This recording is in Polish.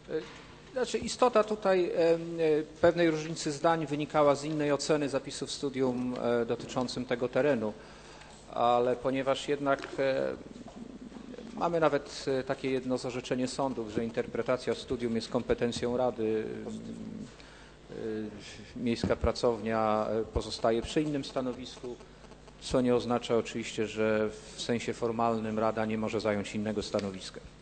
Znaczy istota tutaj pewnej różnicy zdań wynikała z innej oceny zapisów studium dotyczącym tego terenu, ale ponieważ jednak mamy nawet takie jedno z orzeczenie sądów, że interpretacja studium jest kompetencją Rady, miejska pracownia pozostaje przy innym stanowisku, co nie oznacza oczywiście, że w sensie formalnym Rada nie może zająć innego stanowiska.